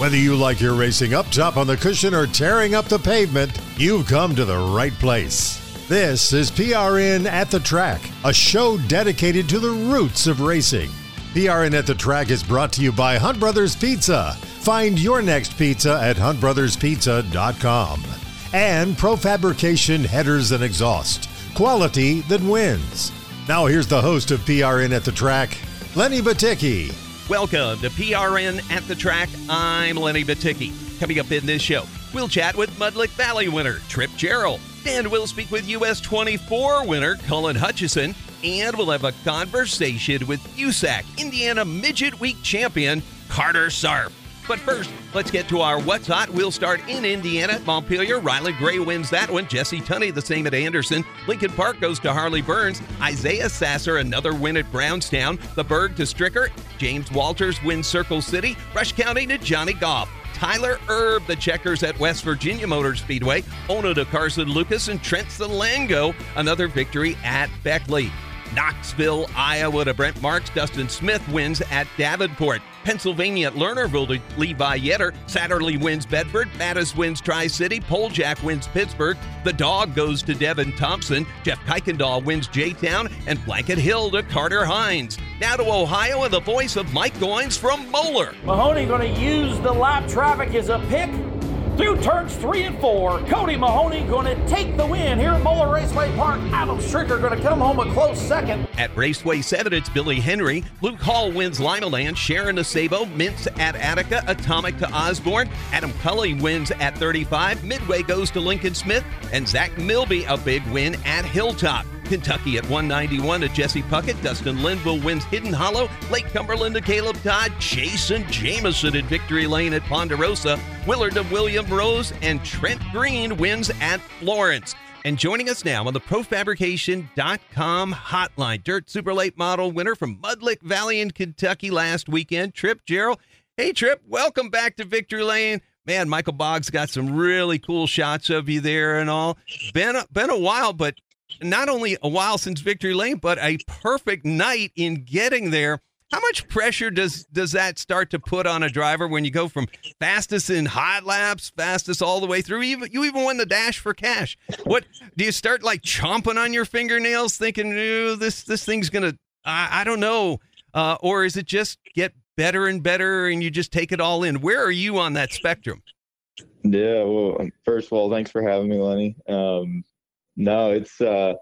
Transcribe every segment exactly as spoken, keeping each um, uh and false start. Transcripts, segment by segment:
Whether you like your racing up top on the cushion or tearing up the pavement, you've come to the right place. This is P R N at the Track, a show dedicated to the roots of racing. P R N at the Track is brought to you by Hunt Brothers Pizza. Find your next pizza at hunt brothers pizza dot com. And Profabrication Headers and Exhaust. Quality that wins. Now here's the host of P R N at the Track, Lenny Batycki. Welcome to P R N at the Track. I'm Lenny Batycki. Coming up in this show, we'll chat with Mud Lick Valley winner Trip Gerald. And we'll speak with U S twenty-four winner Cullen Hutchison. And we'll have a conversation with U S A C Indiana Midget Week champion Carter Sarf. But first, let's get to our What's Hot. We'll start in Indiana at Montpelier. Riley Gray wins that one. Jesse Tunney, the same at Anderson. Lincoln Park goes to Harley Burns. Isaiah Sasser, another win at Brownstown. The Berg to Stricker. James Walters wins Circle City. Rush County to Johnny Goff. Tyler Erb, the Checkers at West Virginia Motor Speedway. Ono to Carson Lucas. And Trent Salango, another victory at Beckley. Knoxville, Iowa to Brent Marks. Dustin Smith wins at Davenport. Pennsylvania at Lernerville to Levi Yetter. Satterley wins Bedford. Mattis wins Tri-City. Poljak wins Pittsburgh. The Dog goes to Devin Thompson. Jeff Kuykendall wins J-Town. And Blanket Hill to Carter Hines. Now to Ohio and the voice of Mike Goins from Moeller. Mahoney going to use the lap traffic as a pick. Through turns three and four, Cody Mahoney going to take the win here at Moeller Raceway Park. Adam Stricker going to come home a close second. At Raceway seven, it's Billy Henry. Luke Hall wins Limaland. Sharon to Sabo. Mintz at Attica. Atomic to Osborne. Adam Cully wins at thirty-five. Midway goes to Lincoln Smith. And Zach Milby, a big win at Hilltop. Kentucky at one ninety-one to Jesse Puckett. Dustin Linville wins Hidden Hollow. Lake Cumberland to Caleb Todd. Jason Jameson at Victory Lane at Ponderosa. Willard to William Rose. And Trent Green wins at Florence. And joining us now on the Profabrication dot com hotline, Dirt Super Late Model winner from Mud Lick Valley in Kentucky last weekend, Trip Gerald. Hey, Trip, welcome back to Victory Lane. Man, Michael Boggs got some really cool shots of you there and all. Been a, been a while, but not only a while since Victory Lane, but a perfect night in getting there. How much pressure does does that start to put on a driver when you go from fastest in hot laps, fastest all the way through? Even you even won the Dash for Cash. What do you start like chomping on your fingernails, thinking, "Ew, this this thing's gonna"? I, I don't know, uh, or is it just get better and better, and you just take it all in? Where are you on that spectrum? Yeah, well, first of all, thanks for having me, Lenny. Um, no, it's. Uh,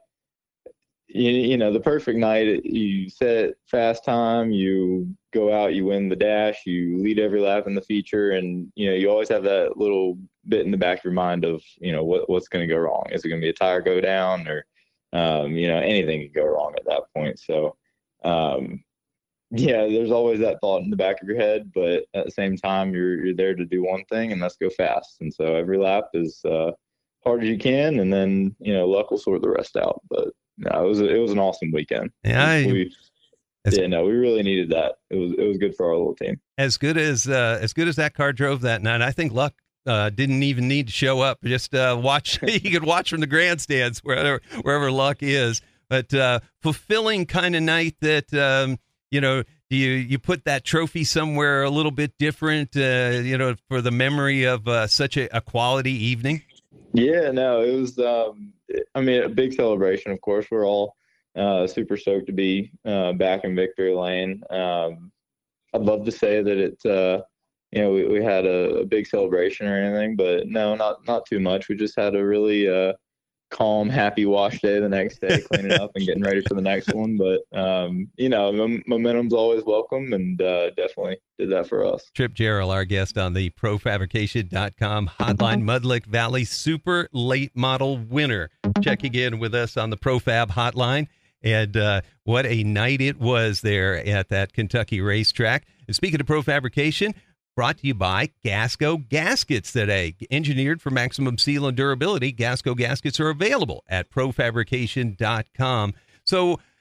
You, you know, the perfect night, you set fast time, you go out, you win the dash, you lead every lap in the feature, and, you know, you always have that little bit in the back of your mind of, you know, what what's going to go wrong. Is it going to be a tire go down or, um, you know, anything could go wrong at that point. So, um, yeah, there's always that thought in the back of your head, but at the same time, you're you're there to do one thing, and that's go fast. And so every lap is uh, hard as you can, and then, you know, luck will sort the rest out. But no, it was it was an awesome weekend. Yeah, I, we, yeah, no, we really needed that. It was it was good for our little team. As good as uh, as good as that car drove that night, I think Luck uh, didn't even need to show up. Just uh, watch. You could watch from the grandstands wherever wherever Luck is. But uh, fulfilling kind of night that um, you know. Do you you put that trophy somewhere a little bit different? Uh, you know, for the memory of uh, such a, a quality evening. Yeah, no, it was. Um, I mean, a big celebration. Of course, we're all uh, super stoked to be uh, back in Victory Lane. Um, I'd love to say that it, uh, you know, we, we had a, a big celebration or anything, but no, not not too much. We just had a really uh, calm, happy wash day the next day, cleaning up and getting ready for the next one. But um, you know, m- momentum's always welcome, and uh, definitely did that for us. Trip Gerald, our guest on the Profabrication dot com hotline, Mud Lick Valley Super Late Model winner, checking in with us on the Profab hotline. And uh, what a night it was there at that Kentucky racetrack. And speaking of Profabrication, brought to you by Gasco Gaskets today. Engineered for maximum seal and durability, Gasco Gaskets are available at Profabrication dot com. So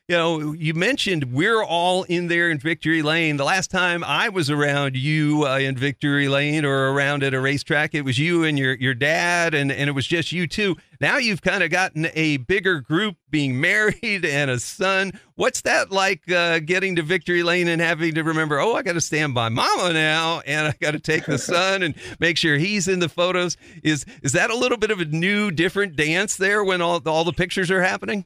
you know, you mentioned we're all in there in Victory Lane. The last time I was around you uh, in Victory Lane or around at a racetrack, it was you and your, your dad, and, and it was just you two. Now you've kind of gotten a bigger group, being married and a son. What's that like, uh, getting to Victory Lane and having to remember, oh, I got to stand by mama now, and I got to take the son and make sure he's in the photos. Is is that a little bit of a new, different dance there when all, all the pictures are happening?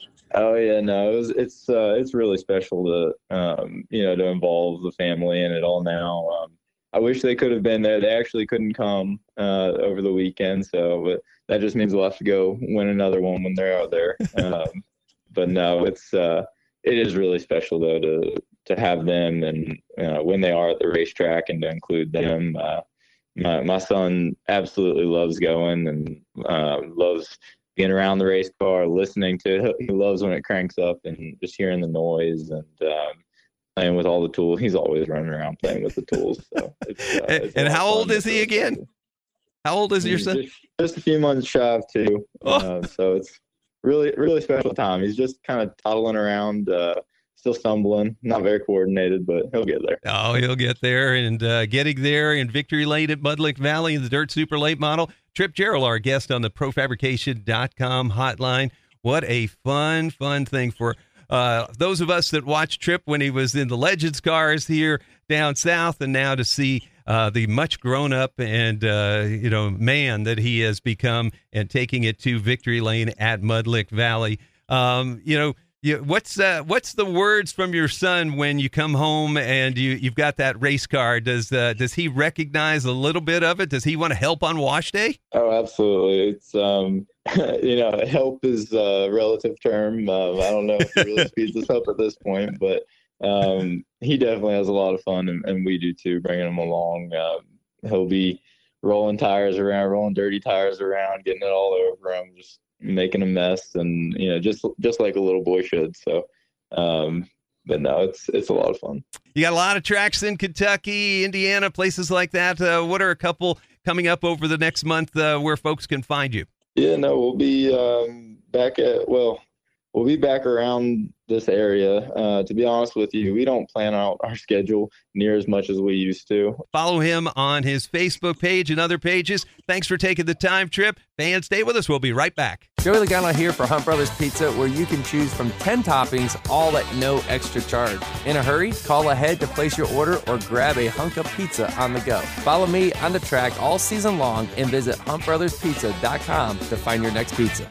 Oh yeah, no, it was, it's uh, it's really special to um, you know to involve the family in it all now. Um, I wish they could have been there. They actually couldn't come uh, over the weekend, so but that just means we'll have to go win another one when they're out there. Um, but no, it's uh, it is really special though to to have them and uh, when they are at the racetrack and to include them. Uh, my my son absolutely loves going and uh, loves being around the race car, listening to it. He loves when it cranks up and just hearing the noise and um, playing with all the tools. He's always running around playing with the tools. So it's, uh, it's and how old is he again? How old is your son? Just, just a few months shy of two. Oh. Uh, so it's really, really special time. He's just kind of toddling around, uh, still stumbling, not very coordinated, but he'll get there. Oh, he'll get there. And uh, getting there in Victory Lane at Mud Lick Valley in the Dirt Super Late Model. Trip Gerald, our guest on the pro fabrication dot com hotline. What a fun, fun thing for uh, those of us that watched Trip when he was in the Legends cars here down south, and now to see uh, the much grown up and, uh, you know, man that he has become and taking it to Victory Lane at Mud Lick Valley. Um, you know, you, what's uh, what's the words from your son when you come home and you, you've got that race car? Does uh, does he recognize a little bit of it? Does he want to help on wash day? Oh, absolutely. It's, um, you know, help is a relative term. Um, I don't know if he really speeds us up at this point, but um, he definitely has a lot of fun, and, and we do too, bringing him along. Um, he'll be rolling tires around, rolling dirty tires around, getting it all over him, just making a mess, and you know, just just like a little boy should. So, um, but no, it's it's a lot of fun. You got a lot of tracks in Kentucky, Indiana, places like that. Uh, what are a couple coming up over the next month uh, where folks can find you? Yeah, no, we'll be um, back at well, we'll be back around this area. Uh, to be honest with you, we don't plan out our schedule near as much as we used to. Follow him on his Facebook page and other pages. Thanks for taking the time, Trip. Fans, stay with us. We'll be right back. Joey Logano here for Hunt Brothers Pizza, where you can choose from ten toppings, all at no extra charge. In a hurry, call ahead to place your order or grab a hunk of pizza on the go. Follow me on the track all season long and visit hunt brothers pizza dot com to find your next pizza.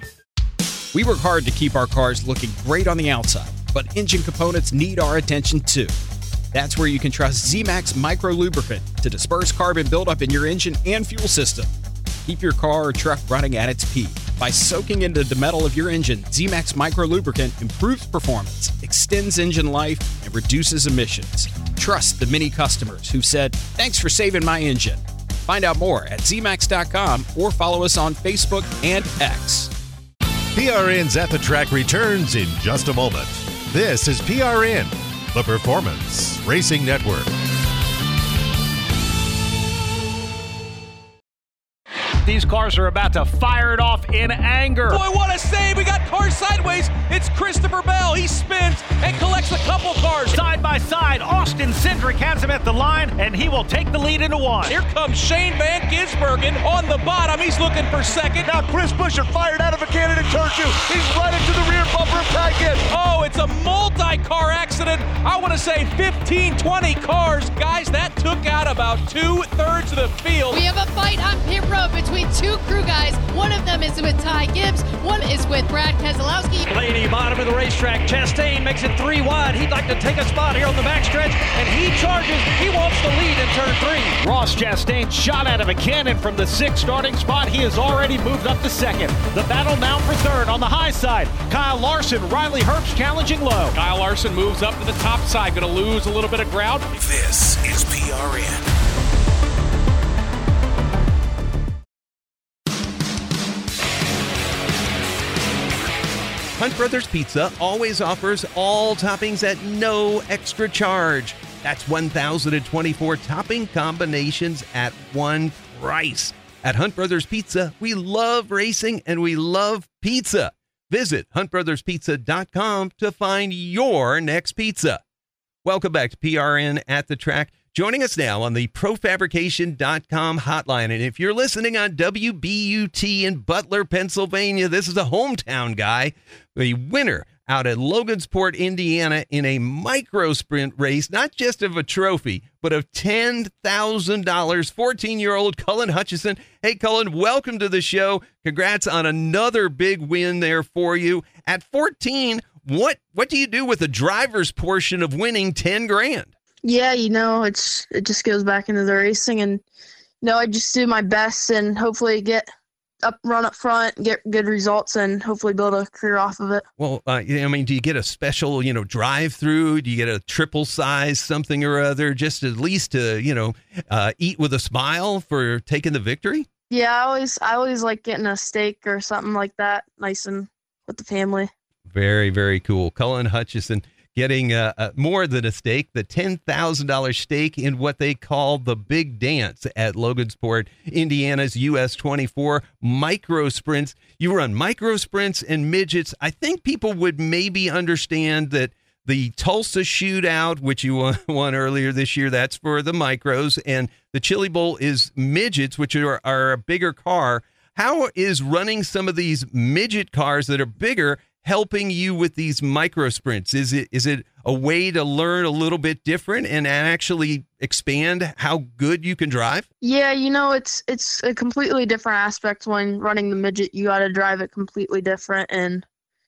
We work hard to keep our cars looking great on the outside, but engine components need our attention too. That's where you can trust Z-Max Micro Lubricant to disperse carbon buildup in your engine and fuel system. Keep your car or truck running at its peak. By soaking into the metal of your engine, Z-Max Micro Lubricant improves performance, extends engine life, and reduces emissions. Trust the many customers who've said, "Thanks for saving my engine." Find out more at Z max dot com or follow us on Facebook and X. P R N's At the Track returns in just a moment. This is P R N, the Performance Racing Network. These cars are about to fire it off in anger. Boy, what a save. We got cars sideways. It's Christopher Bell. He spins and collects a couple cars. Side by side, Austin Cindric has him at the line, and he will take the lead into one. Here comes Shane Van Gisbergen on the bottom. He's looking for second. Now Chris Buescher fired out of a cannon in turn two. He's right into the rear bumper of Ty Gibbs. Oh, it's a multi-car accident. I want to say fifteen, twenty cars. Guys, that took out about two-thirds of the field. We have a fight on pit road between two crew guys. One of them is with Ty Gibbs. One is with Brad Keselowski. Blaney, bottom of the racetrack. Chastain makes it three wide. He'd like to take a spot here on the backstretch, and he charges. He wants the lead in turn three. Ross Chastain shot out of a cannon from the sixth starting spot. He has already moved up to second. The battle now for third on the high side. Kyle Larson, Riley Herbst challenging low. Kyle Larson moves up to the top side. Going to lose a little bit of ground. This is P R N. Hunt Brothers Pizza always offers all toppings at no extra charge. That's one thousand twenty-four topping combinations at one price. At Hunt Brothers Pizza, we love racing and we love pizza. Visit hunt brothers pizza dot com to find your next pizza. Welcome back to P R N at the Track. Joining us now on the pro fabrication dot com hotline. And if you're listening on W B U T in Butler, Pennsylvania, this is a hometown guy, a winner out at Logansport, Indiana, in a micro sprint race, not just of a trophy, but of ten thousand dollars. fourteen-year-old Cullen Hutchison. Hey, Cullen, welcome to the show. Congrats on another big win there for you. At fourteen, what what do you do with the driver's portion of winning ten grand? Yeah, you know, it's it just goes back into the racing, and you know, I just do my best and hopefully get up, run up front, get good results, and hopefully build a career off of it. Well, uh, I mean, do you get a special, you know, drive-through? Do you get a triple size something or other, just at least to, you know, uh, eat with a smile for taking the victory? Yeah, I always I always like getting a steak or something like that, nice and with the family. Very, very cool. Cullen Hutchison getting uh, uh, more than a steak, the ten thousand dollars steak in what they call the big dance at Logansport, Indiana's U S twenty-four micro sprints. You run micro sprints and midgets. I think people would maybe understand that the Tulsa Shootout, which you won, won earlier this year, that's for the micros, and the Chili Bowl is midgets, which are, are a bigger car. How is running some of these midget cars that are bigger helping you with these micro sprints? Is it is it a way to learn a little bit different and actually expand how good you can drive? Yeah, you know, it's it's a completely different aspect when running the midget. You got to drive it completely different, and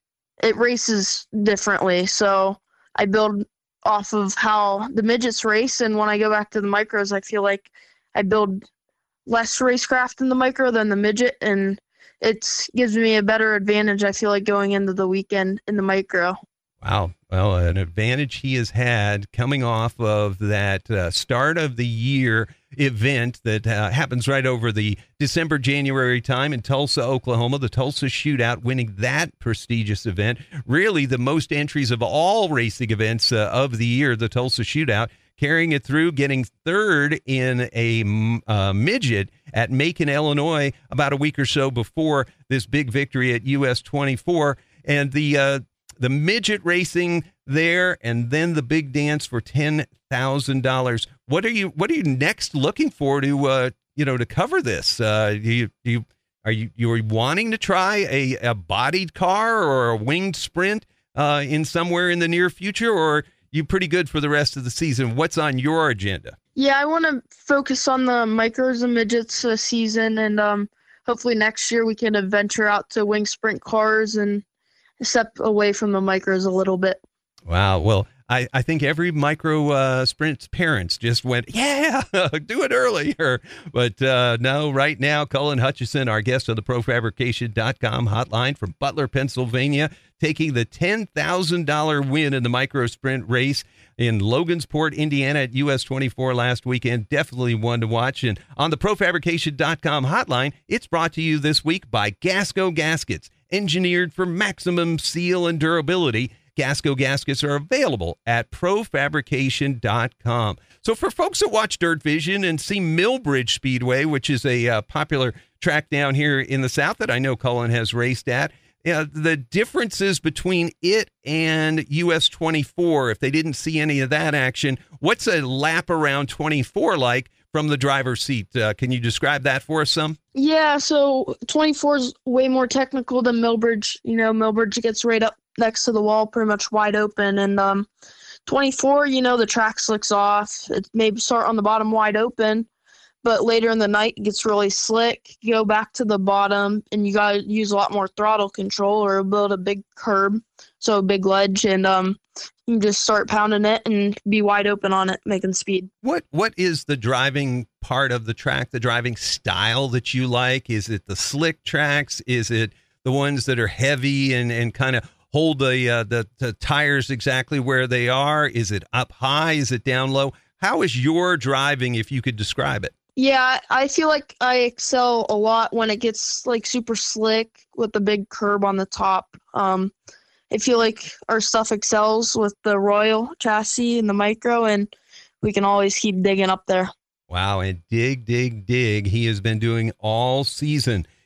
it races differently. So I build off of how the midgets race, and when I go back to the micros, I feel like I build less racecraft in the micro than the midget, and it gives me a better advantage, I feel like, going into the weekend in the micro. Wow. Well, an advantage he has had coming off of that uh, start of the year event that uh, happens right over the December, January time in Tulsa, Oklahoma, the Tulsa Shootout, winning that prestigious event. Really the most entries of all racing events uh, of the year, the Tulsa Shootout. Carrying it through, getting third in a uh, midget at Macon, Illinois, about a week or so before this big victory at U S twenty-four. And the uh, the midget racing there, and then the big dance for ten thousand dollars. What are you What are you next looking for to uh, you know to cover this? Uh, do you, do you are you you are wanting to try a, a bodied car or a winged sprint uh, in somewhere in the near future, or you pretty good for the rest of the season? What's on your agenda? Yeah, I want to focus on the micros and midgets this season, and um, hopefully next year we can venture out to wing sprint cars and step away from the micros a little bit. Wow. Well, I, I think every micro uh, sprint parents just went, yeah, do it earlier. But uh, no, right now, Cullen Hutchison, our guest on the pro fabrication dot com hotline from Butler, Pennsylvania, taking the ten thousand dollars win in the micro sprint race in Logansport, Indiana at U S twenty-four last weekend. Definitely one to watch. And on the pro fabrication dot com hotline, it's brought to you this week by Gasco Gaskets, engineered for maximum seal and durability. Gasco Gaskets are available at pro fabrication dot com. So for folks that watch Dirt Vision and see Millbridge Speedway, which is a uh, popular track down here in the South that I know Cullen has raced at, uh, the differences between it and U S twenty-four, if they didn't see any of that action, what's a lap around twenty-four like from the driver's seat? Uh, can you describe that for us some? Yeah, so twenty-four is way more technical than Millbridge. You know, Millbridge gets right up next to the wall, pretty much wide open. And um, twenty-four, you know, the track slicks off. It may start on the bottom wide open, but later in the night it gets really slick. You go back to the bottom, and you got to use a lot more throttle control or build a big curb, so a big ledge, and um, you can just start pounding it and be wide open on it, making speed. What What is the driving part of the track, the driving style that you like? Is it the slick tracks? Is it the ones that are heavy and, and kind of hold the, uh, the the tires exactly where they are? Is it up high? Is it down low? How is your driving, if you could describe it? Yeah, I feel like I excel a lot when it gets like super slick with the big curb on the top. Um, I feel like our stuff excels with the Royal chassis and the micro, and we can always keep digging up there. Wow, and dig, dig, dig he has been doing all season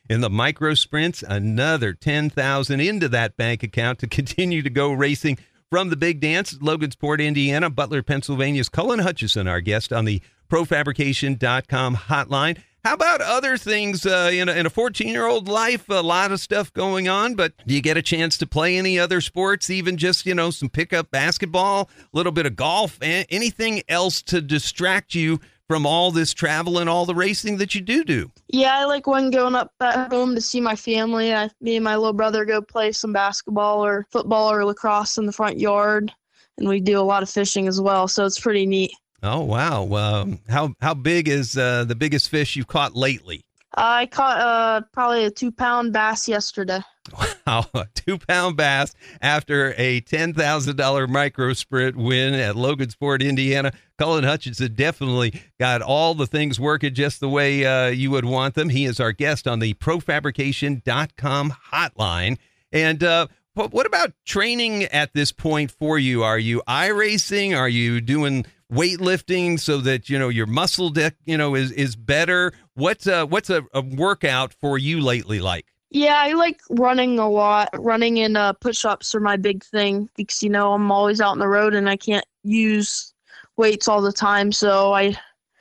In the micro sprints, another ten thousand dollars into that bank account to continue to go racing from the big dance. Logansport, Indiana, Butler, Pennsylvania's Cullen Hutchison, our guest on the pro fabrication dot com hotline. How about other things uh, in a fourteen-year-old life? A lot of stuff going on, but do you get a chance to play any other sports, even just, you know, some pickup basketball, a little bit of golf, anything else to distract you from all this travel and all the racing that you do do? Yeah, I like when going up at home to see my family. I, me and my little brother go play some basketball or football or lacrosse in the front yard, and we do a lot of fishing as well, so it's pretty neat. Oh, wow. Um, how how big is uh, the biggest fish you've caught lately? I caught uh, probably a two-pound bass yesterday. Wow, a two-pound bass after a ten thousand dollars micro sprint win at Logansport, Indiana. Cullen Hutchison definitely got all the things working just the way uh, you would want them. He is our guest on the pro fabrication dot com hotline. And uh, what about training at this point for you? Are you iRacing? Are you doing weightlifting so that, you know, your muscle deck, you know, is, is better? What's uh what's a, a workout for you lately like? Yeah, I like running a lot. Running and uh, push-ups are my big thing because, you know, I'm always out on the road and I can't use weights all the time. So I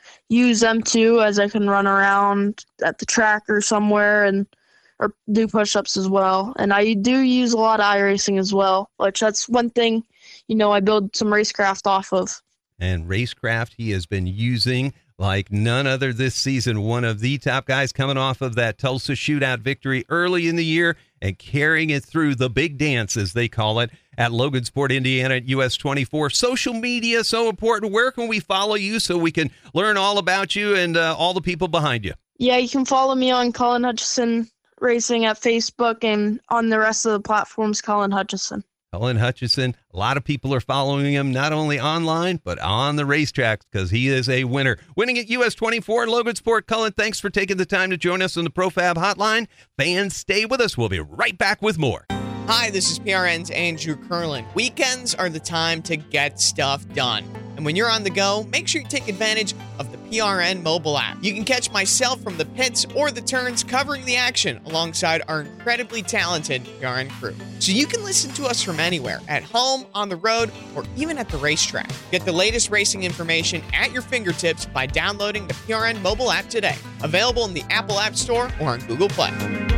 use them too, as I can run around at the track or somewhere and or do push-ups as well. And I do use a lot of iRacing as well, which that's one thing, you know, I build some racecraft off of. And racecraft he has been using like none other this season. One of the top guys coming off of that Tulsa shootout victory early in the year and carrying it through the big dance, as they call it, at Logansport, Indiana at U S twenty-four. Social media, so important. Where can we follow you so we can learn all about you and uh, all the people behind you? Yeah, you can follow me on Cullen Hutchison Racing at Facebook, and on the rest of the platforms, Cullen Hutchison. Cullen Hutchison, a lot of people are following him not only online, but on the racetracks because he is a winner. Winning at U S twenty-four in Logansport. Cullen, thanks for taking the time to join us on the ProFab Hotline. Fans, stay with us. We'll be right back with more. Hi, this is P R N's Andrew Curlin. Weekends are the time to get stuff done. And when you're on the go, make sure you take advantage of the P R N mobile app. You can catch myself from the pits or the turns covering the action alongside our incredibly talented P R N crew. So you can listen to us from anywhere, at home, on the road, or even at the racetrack. Get the latest racing information at your fingertips by downloading the P R N mobile app today. Available in the Apple App Store or on Google Play.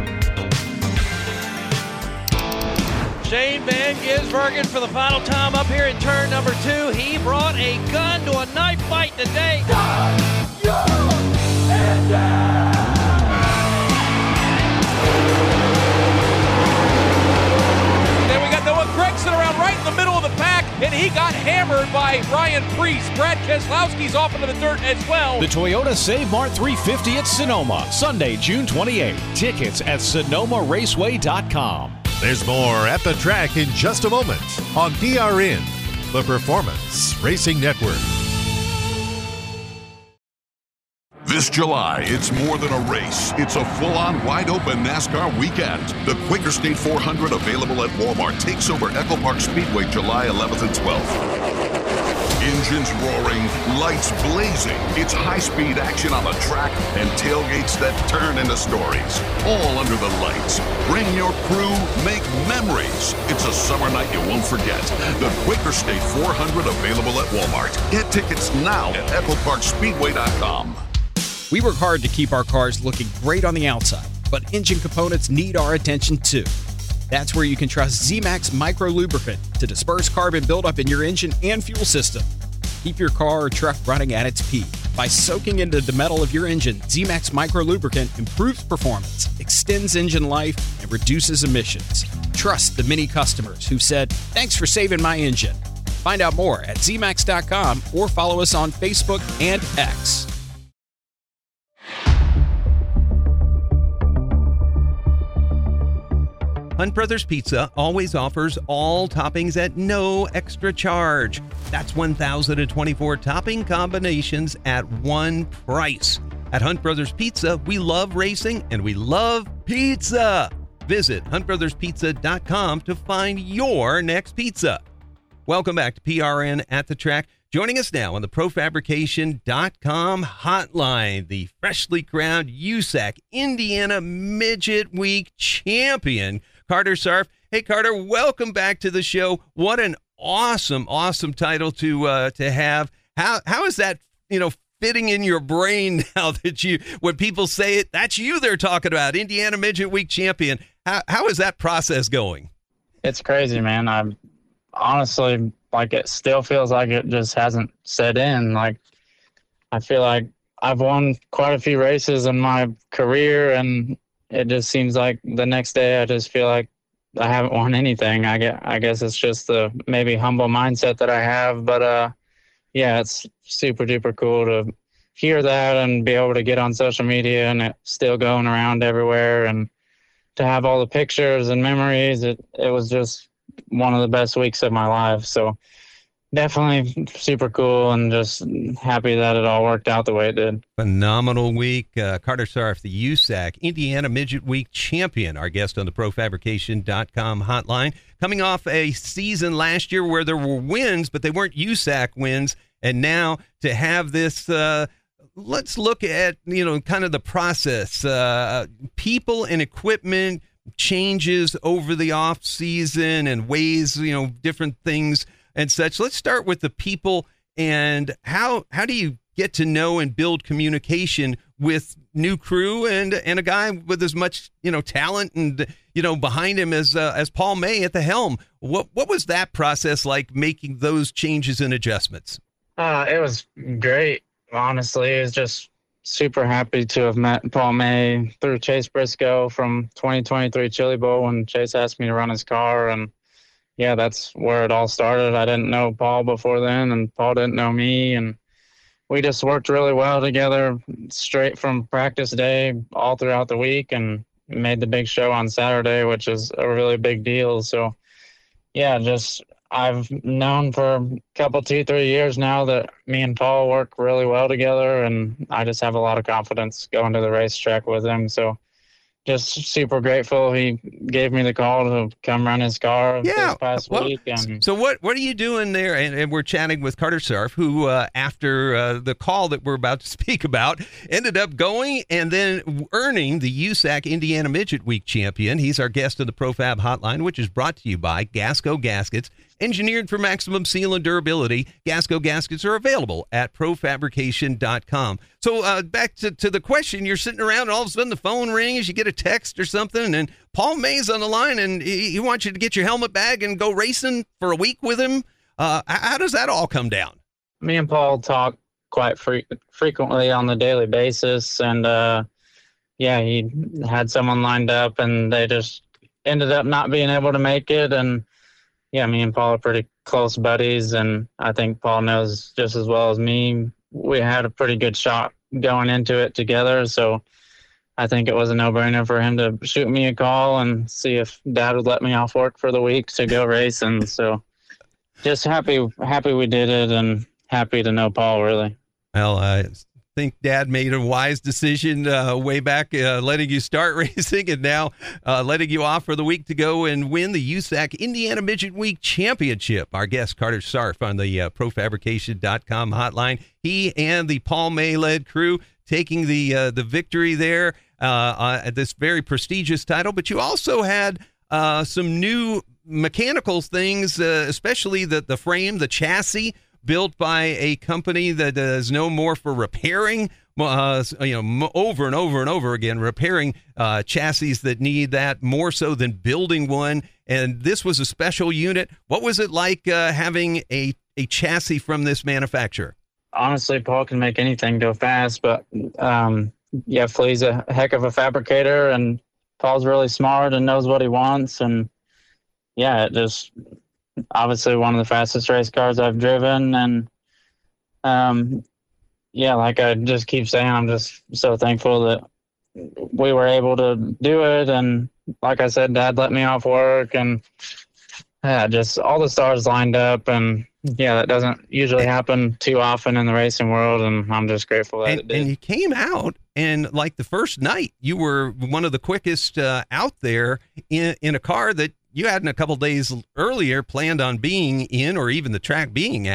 Shane Van Gisbergen for the final time up here in turn number two. He brought a gun to a knife fight today. Then we got Noah Gregson around right in the middle of the pack, and he got hammered by Ryan Priest. Brad Keselowski's off into the dirt as well. The Toyota Save Mart three fifty at Sonoma, Sunday, June twenty-eighth. Tickets at sonoma raceway dot com. There's more At the Track in just a moment on P R N, the Performance Racing Network. This July, it's more than a race. It's a full-on, wide-open NASCAR weekend. The Quaker State four hundred, available at Walmart, takes over Echo Park Speedway July eleventh and twelfth. Engines roaring, lights blazing. It's high-speed action on the track and tailgates that turn into stories. All under the lights. Bring your crew, make memories. It's a summer night you won't forget. The Quaker State four hundred, available at Walmart. Get tickets now at echo park speedway dot com. We work hard to keep our cars looking great on the outside, but engine components need our attention too. That's where you can trust Z-Max Micro Lubricant to disperse carbon buildup in your engine and fuel system. Keep your car or truck running at its peak. By soaking into the metal of your engine, Z-Max Micro Lubricant improves performance, extends engine life, and reduces emissions. Trust the many customers who said, "Thanks for saving my engine." Find out more at z max dot com or follow us on Facebook and X. Hunt Brothers Pizza always offers all toppings at no extra charge. That's one thousand twenty-four topping combinations at one price. At Hunt Brothers Pizza, we love racing and we love pizza. Visit hunt brothers pizza dot com to find your next pizza. Welcome back to P R N At the Track. Joining us now on the pro fabrication dot com hotline, the freshly crowned U S A C Indiana Midget Week champion, Carter Sarf. Hey, Carter, welcome back to the show. What an awesome, awesome title to uh, to have. How how is that, you know, fitting in your brain now that you, when people say it, that's you they're talking about, Indiana Midget Week champion. How how is that process going? It's crazy, man. I'm honestly, like, it still feels like it just hasn't set in. Like, I feel like I've won quite a few races in my career, and it just seems like the next day I just feel like I haven't won anything. I get, I guess it's just the maybe humble mindset that I have, but uh, yeah, it's super duper cool to hear that and be able to get on social media and it's still going around everywhere, and to have all the pictures and memories. It it was just one of the best weeks of my life. So definitely super cool, and just happy that it all worked out the way it did. Phenomenal week. Uh, Carter Sarf, the U S A C Indiana Midget Week champion, our guest on the pro fabrication dot com hotline, coming off a season last year where there were wins, but they weren't U S A C wins. And now to have this, uh, let's look at, you know, kind of the process, uh, people and equipment changes over the off season and ways, you know, different things and such. Let's start with the people, and how how do you get to know and build communication with new crew and and a guy with as much, you know, talent and, you know, behind him as uh, as Paul May at the helm? What what was that process like, making those changes and adjustments? Uh, it was great, honestly. It was just super happy to have met Paul May through Chase Briscoe from twenty twenty-three Chili Bowl when Chase asked me to run his car. And yeah, that's where it all started. I didn't know Paul before then, and Paul didn't know me. And we just worked really well together straight from practice day all throughout the week, and made the big show on Saturday, which is a really big deal. So yeah, just I've known for a couple, two, three years now that me and Paul work really well together, and I just have a lot of confidence going to the racetrack with him. So just super grateful he gave me the call to come run his car yeah. this past well, week. And so what what are you doing there? And, and we're chatting with Carter Sarf, who uh, after uh, the call that we're about to speak about, ended up going and then earning the U S A C Indiana Midget Week champion. He's our guest of the ProFab Hotline, which is brought to you by Gasco Gaskets. Engineered for maximum seal and durability, Gasco Gaskets are available at pro fabrication dot com. So uh, back to, to the question, you're sitting around and all of a sudden the phone rings, you get a text or something, and Paul May's on the line, and he, he wants you to get your helmet bag and go racing for a week with him. Uh, how does that all come down? Me and Paul talk quite fre- frequently on the daily basis, and uh, yeah, he had someone lined up, and they just ended up not being able to make it. And yeah, me and Paul are pretty close buddies, and I think Paul knows just as well as me. We had a pretty good shot going into it together, so I think it was a no-brainer for him to shoot me a call and see if Dad would let me off work for the week to go racing. So just happy happy we did it, and happy to know Paul, really. Well, I think Dad made a wise decision uh, way back, uh, letting you start racing, and now uh, letting you off for the week to go and win the U S A C Indiana Midget Week Championship. Our guest, Carter Sarf, on the uh, pro fabrication dot com hotline. He and the Paul May-led crew taking the uh, the victory there uh, uh, at this very prestigious title. But you also had uh, some new mechanical things, uh, especially the, the frame, the chassis, built by a company that is known more for repairing, uh, you know, over and over and over again, repairing uh, chassis that need that more so than building one. And this was a special unit. What was it like uh, having a, a chassis from this manufacturer? Honestly, Paul can make anything go fast, but um, yeah, Flea's a heck of a fabricator, and Paul's really smart and knows what he wants. And yeah, it just obviously one of the fastest race cars I've driven. And um, yeah, like I just keep saying, I'm just so thankful that we were able to do it. And like I said, Dad let me off work, and yeah, just all the stars lined up. And yeah, that doesn't usually happen too often in the racing world, and I'm just grateful that and, it did. And you came out, and like the first night, you were one of the quickest uh, out there in, in a car that you hadn't a couple days earlier planned on being in, or even the track being at.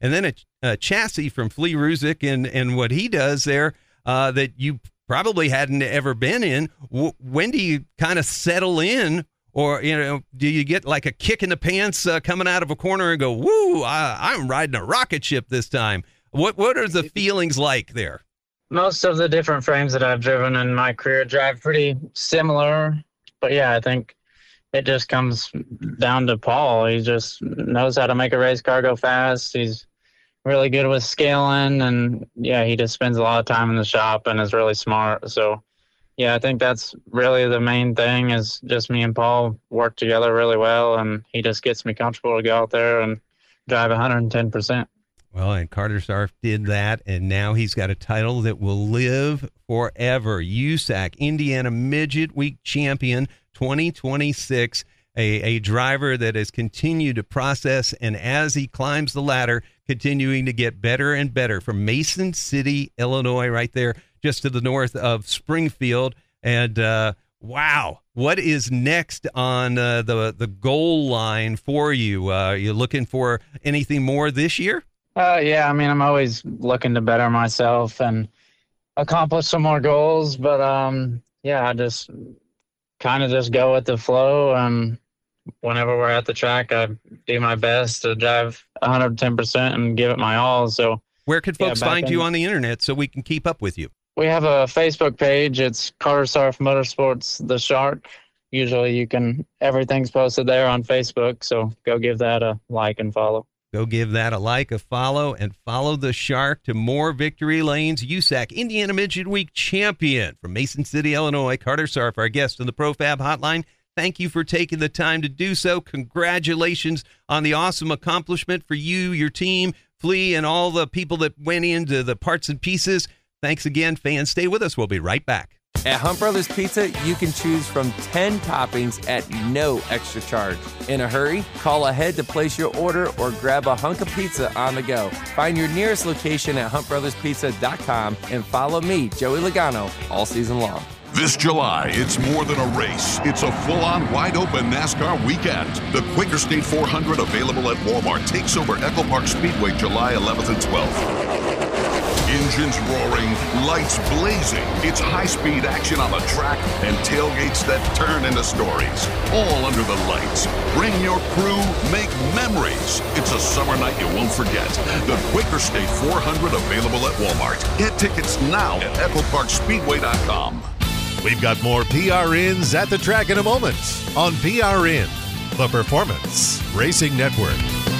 and then a, a chassis from Flea Ruzick and, and what he does there uh, that you probably hadn't ever been in. W- when do you kind of settle in? Or, you know, do you get like a kick in the pants uh, coming out of a corner and go, woo, I, I'm riding a rocket ship this time? What What are the feelings like there? Most of the different frames that I've driven in my career drive pretty similar. But, yeah, I think it just comes down to Paul. He just knows how to make a race car go fast. He's really good with scaling. And, yeah, he just spends a lot of time in the shop and is really smart. So, yeah, I think that's really the main thing is just me and Paul work together really well. And he just gets me comfortable to go out there and drive one hundred ten percent. Well, and Carter Sarf did that, and now he's got a title that will live forever. U S A C Indiana Midget Week Champion twenty twenty-six, a, a driver that has continued to process, and as he climbs the ladder, continuing to get better and better from Mason City, Illinois, right there, just to the north of Springfield. And uh, wow, what is next on uh, the, the goal line for you? Uh, are you looking for anything more this year? Uh, yeah, I mean, I'm always looking to better myself and accomplish some more goals. But, um, yeah, I just kind of just go with the flow. And whenever we're at the track, I do my best to drive one hundred ten percent and give it my all. So, where can folks yeah, find in, you on the internet so we can keep up with you? We have a Facebook page. It's Carter Sarf Motorsports, The Shark. Usually you can, everything's posted there on Facebook. So go give that a like and follow. Go give that a like, a follow, and follow the Shark to more victory lanes. U S A C Indiana Midget Week champion from Mason City, Illinois, Carter Sarf, our guest on the ProFab Hotline. Thank you for taking the time to do so. Congratulations on the awesome accomplishment for you, your team, Flea, and all the people that went into the parts and pieces. Thanks again, fans. Stay with us. We'll be right back. At Hunt Brothers Pizza, you can choose from ten toppings at no extra charge. In a hurry? Call ahead to place your order or grab a hunk of pizza on the go. Find your nearest location at hunt brothers pizza dot com and follow me, Joey Logano, all season long. This July, it's more than a race. It's a full-on, wide-open NASCAR weekend. The Quaker State four hundred, available at Walmart, takes over Echo Park Speedway July eleventh and twelfth. Engines roaring, lights blazing. It's high-speed action on the track and tailgates that turn into stories. All under the lights. Bring your crew, make memories. It's a summer night you won't forget. The Quaker State four hundred, available at Walmart. Get tickets now at echo park speedway dot com. We've got more P R Ns at the track in a moment on P R N, the Performance Racing Network.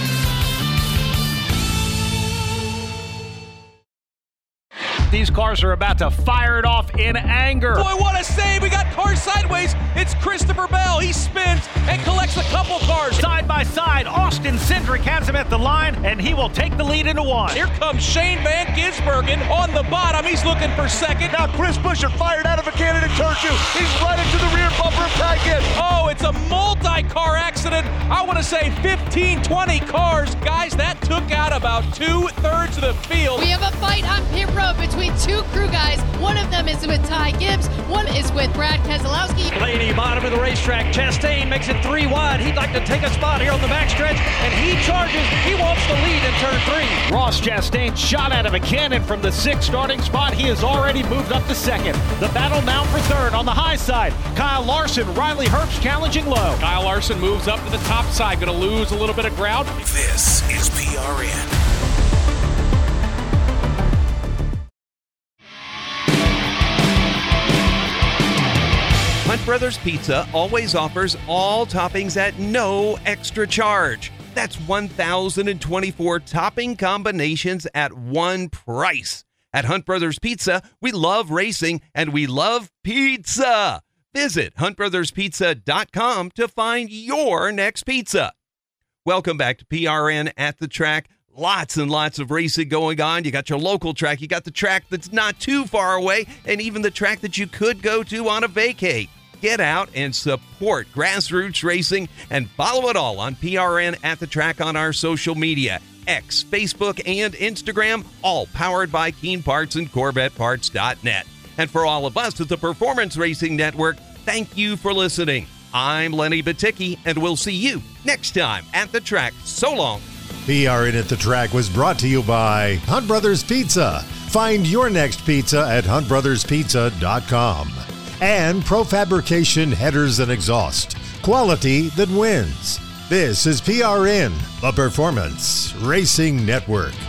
These cars are about to fire it off in anger. Boy, what a save. We got cars sideways. It's Christopher Bell. He spins and collects a couple cars. Side by side, Austin Cindric has him at the line, and he will take the lead into one. Here comes Shane Van Gisbergen on the bottom. He's looking for second. Now Chris Buescher fired out of a cannon in turn two. He's right into the rear bumper of Ty Gibbs. Oh, it's a multi-car accident. I want to say fifteen, twenty cars. Guys, that took out about two-thirds of the field. We have a fight on pit road between two crew guys. One of them is with Ty Gibbs. One is with Brad Keselowski. Blaney, bottom of the racetrack. Chastain makes it three wide. He'd like to take a spot here on the backstretch, and he charges. He wants the lead in turn three. Ross Chastain shot out of a cannon from the sixth starting spot. He has already moved up to second. The battle now for third on the high side. Kyle Larson, Riley Herbst challenging low. Kyle Larson moves up to the top side. Going to lose a little bit of ground. This is P R N. Hunt Brothers Pizza always offers all toppings at no extra charge. That's one thousand twenty-four topping combinations at one price. At Hunt Brothers Pizza, we love racing and we love pizza. Visit hunt brothers pizza dot com to find your next pizza. Welcome back to P R N at the Track. Lots and lots of racing going on. You got your local track. You got the track that's not too far away, and even the track that you could go to on a vacay. Get out and support grassroots racing and follow it all on P R N at the Track on our social media. X, Facebook, and Instagram, all powered by Keen Parts and Corvette Parts dot net. And for all of us at the Performance Racing Network, thank you for listening. I'm Lenny Baticki, and we'll see you next time at the track. So long. P R N at the Track was brought to you by Hunt Brothers Pizza. Find your next pizza at hunt brothers pizza dot com. And Profabrication Headers and Exhaust. Quality that wins. This is P R N, the Performance Racing Network.